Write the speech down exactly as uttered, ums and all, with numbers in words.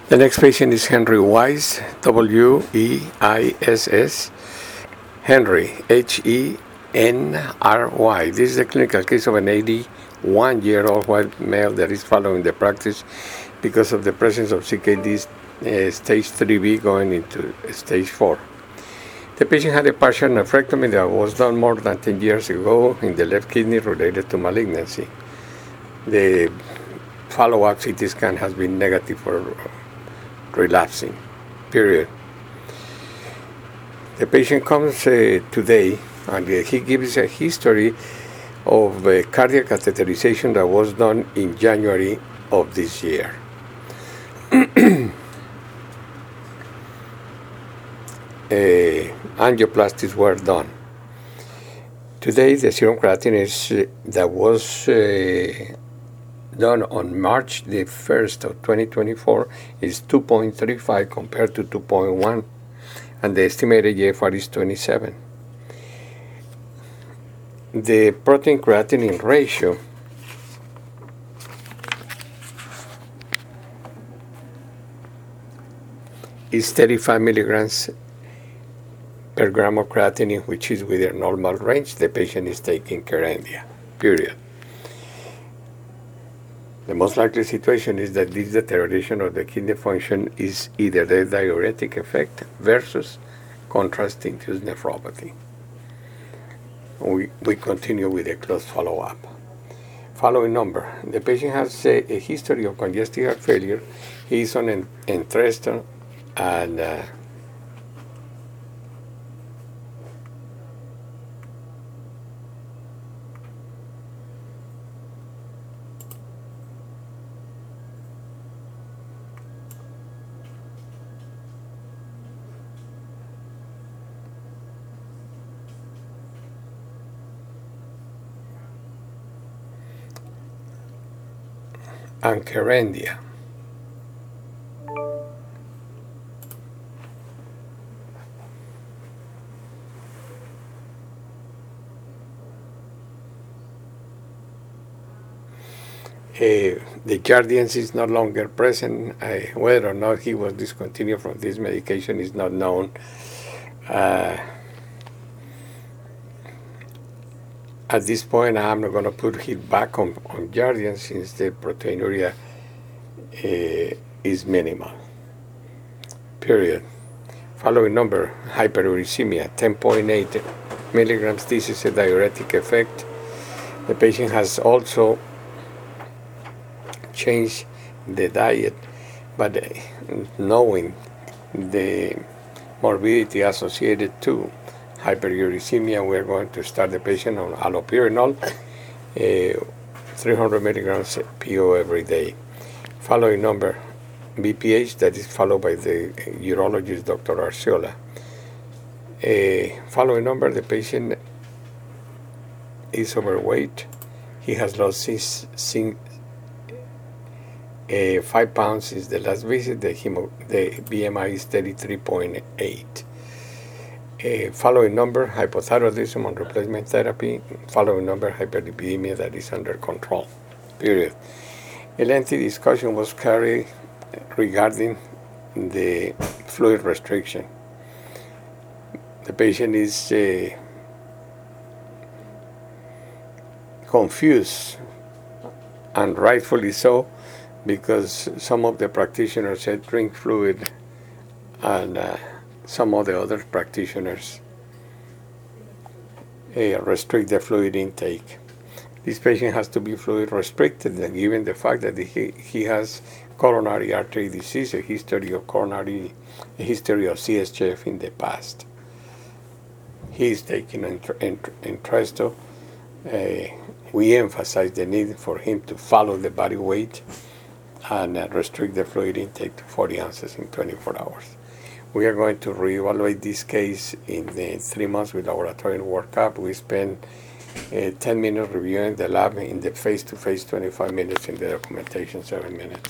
The next patient is Henry Weiss, W E I S S. Henry, H E N R Y. This is a clinical case of an eighty-one-year-old white male that is following the practice because of the presence of C K D uh, stage three B going into stage four. The patient had a partial nephrectomy that was done more than ten years ago in the left kidney related to malignancy. The follow-up C T scan has been negative for relapsing, period. The patient comes uh, today and uh, he gives a history of uh, cardiac catheterization that was done in January of this year. uh, angioplasties were done. Today, the serum creatinine is, uh, that was uh, done on March the first of twenty twenty-four is two point three five compared to two point one, and the estimated G F R is twenty-seven. The protein creatinine ratio is thirty-five milligrams per gram of creatinine, which is within normal range. The patient is taking Kerendia, period. The most likely situation is that this deterioration of the kidney function is either the diuretic effect versus contrast-induced nephropathy. We, we continue with a close follow-up. Following number. The patient has a, a history of congestive heart failure. He is on en- Entresto and uh, and Kerendia. Uh, the Jardiance is no longer present. Uh, whether or not he was discontinued from this medication is not known. Uh, At this point, I'm not going to put him back on, on Jardiance since the proteinuria uh, is minimal. Period. Following number, hyperuricemia, ten point eight milligrams. This is a diuretic effect. The patient has also changed the diet, but uh, knowing the morbidity associated to hyperuricemia, we're going to start the patient on allopurinol, uh, three hundred milligrams P O every day. Following number, B P H, that is followed by the urologist, Doctor Arciola. Uh, following number, the patient is overweight. He has lost six, six, uh, five pounds since the last visit. The, hemo, the B M I is thirty-three point eight. Uh, following number, hypothyroidism on replacement therapy. Following number, hyperlipidemia that is under control. Period. A lengthy discussion was carried regarding the fluid restriction. The patient is uh, confused, and rightfully so, because some of the practitioners said drink fluid, and uh, some of the other practitioners uh, restrict the fluid intake. This patient has to be fluid restricted, given the fact that he, he has coronary artery disease, a history of coronary, a history of C S F in the past. He is taking Entresto. Uh, we emphasize the need for him to follow the body weight and uh, restrict the fluid intake to forty ounces in twenty-four hours. We are going to reevaluate this case in the three months with laboratory workup. We spend uh, ten minutes reviewing the lab, in the face-to-face twenty-five minutes, in the documentation seven minutes.